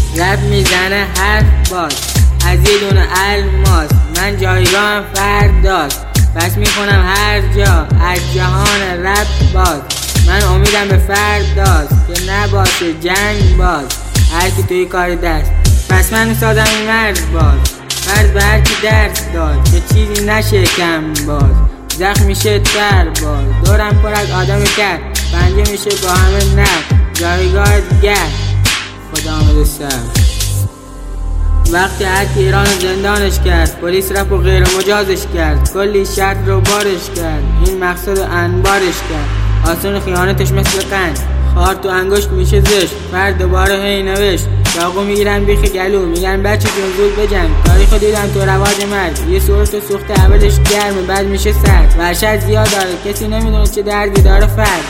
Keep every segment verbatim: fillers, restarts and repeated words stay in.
رپ میزنه حرف باز از یه دونه الماس، من جایگاهم فرداست پس میخونم هر جا از جهان رپ باز. من امیدم به فرداست که نباشه جنگ باز، هر کی توی کار دست پس من میسازم این مرد باز. فرض به هر کی درس داد که چیزی نشه کم باز، زخم میشه تر باز. دورم پر از آدم کرد پنجه میشه با همه نر، جایگاه دیگر خدا آمده سر. وقتی هر کی ایران زندانش کرد، پلیس رفت و غیر مجازش کرد، کلی شرط رو بارش کرد، این مقصد و انبارش کرد. آسون خیانتش مثل قند، خار تو انگشت میشه زشت. فرد دوباره هی نوشت، چاقو میگیرن بیخ گلو میگن بچه جون زود بجنگ. تاریخو دیدن تو رواج مرد، یه سورت و سوخته اولش گرمه بعد میشه سرد. وحشت زیاد داره کسی نمیدونه چه دردی داره فرد.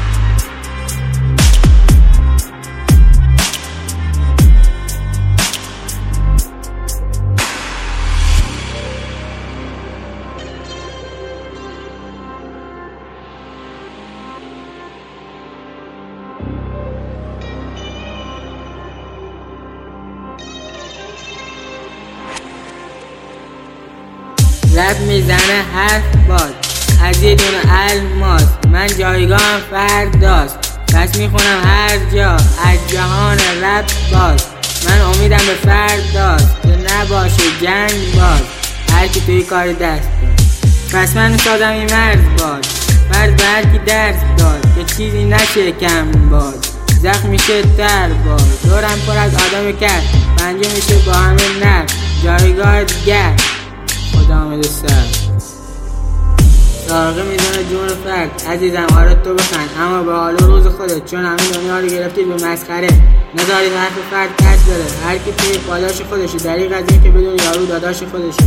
رپ میزنه حرف باز از یه دونه الماس، من جایگاهم فرداست پس میخونم هر جا از جهان رپ باز. من امیدم به فرداست که نباشه جنگ باز، هر کی توی کار دست داد پس من میسازم این مرد باز. فرض به هر کی درس داد که چیزی نشه کم باز، زخم میشه تر باز. دورم پر از آدم کرد پنجه میشه با همه نر، جایگاه دیگر خدا آمده سر. سارقه میزنه جون فرد عزیزم آره تو بخند، اما به حال روز خودت چون همین دنیا رو گرفتید به مسخره. نذارید حرف فرد کج بره، هر کی توی پاداش خودشه، دریغ از این که بدون یارو داداش خودشه.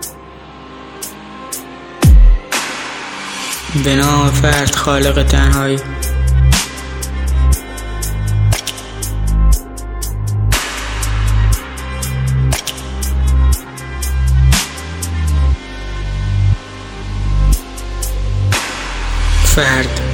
به نام فرد خالق تنهایی. فرد